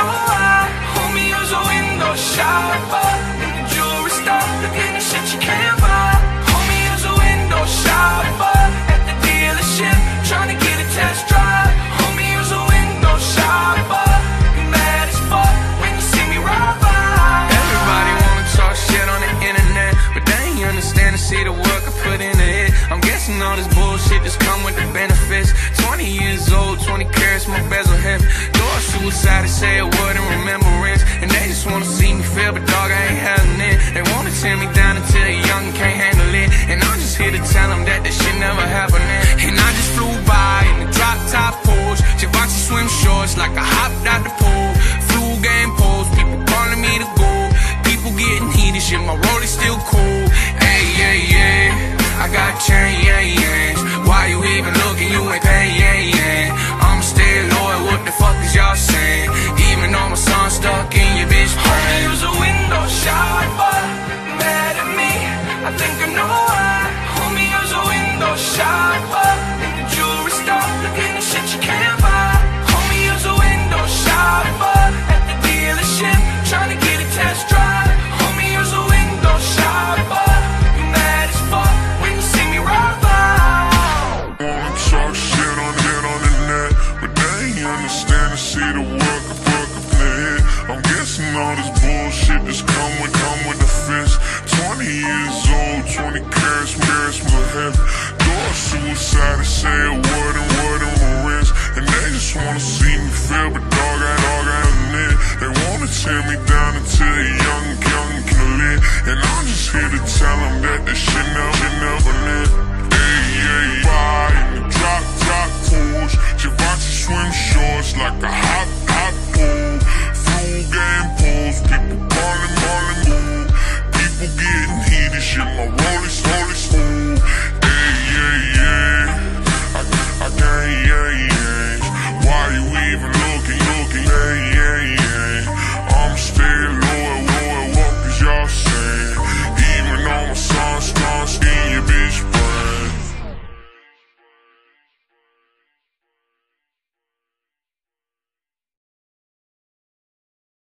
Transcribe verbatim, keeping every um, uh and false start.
know why. Homie, you're a window shopper in the jewelry store, looking at shit you can't buy. Homie, you're a window shopper at the dealership, trying to get a test drive. Homie, you're a window shopper. You mad as fuck when you see me ride by. Everybody wanna talk shit on the internet, but they ain't understand to see the work I put into it. I'm guessing all this bullshit just come with the benefits. Twenty years old, twenty carats, my bezel heavy. Door suicide, they say a word in remembrance, and they just wanna see me fail, but dog, I ain't having it. They wanna tear me down until you're young and can't handle it, and I'm just here to tell them that this shit never happened. And I just flew by in the drop top Porsche, Givenchy swim shorts like I hopped out the pool. Flew game poles, people calling me the goal. People getting heated, shit, my roll is still cool. Hey, yeah, yeah, I got change. Why you even looking? You ain't paying. Yeah, yeah. I'm still loyal. What the fuck is y'all saying? Even though my son's stuck in your bitch brain. Homie, you's a window shopper, mad at me. I think I know why. Homie, you's a window shopper in the jewelry store, looking at shit you can't buy. Homie, you's a window shopper at the dealership, trying to get a test drive. Homie, you's a window shopper. You mad as fuck when you see me ride by. Wanna talk shit on it on the net, but they ain't understand to see the work of work of play. I'm guessing all this bullshit just come with, come with the fist. Twenty years old, twenty carats, carats, my head. Door suicide, they say a word and word in my wrist, and they just wanna see me fail, but dog, I dog, I admit. They wanna tear me down until you're young, young can live, and I'm just here to tell them that this shit never, never lit. Hey, yeah, yeah, in the drop, drop Porsche, Givenchy swim shorts like a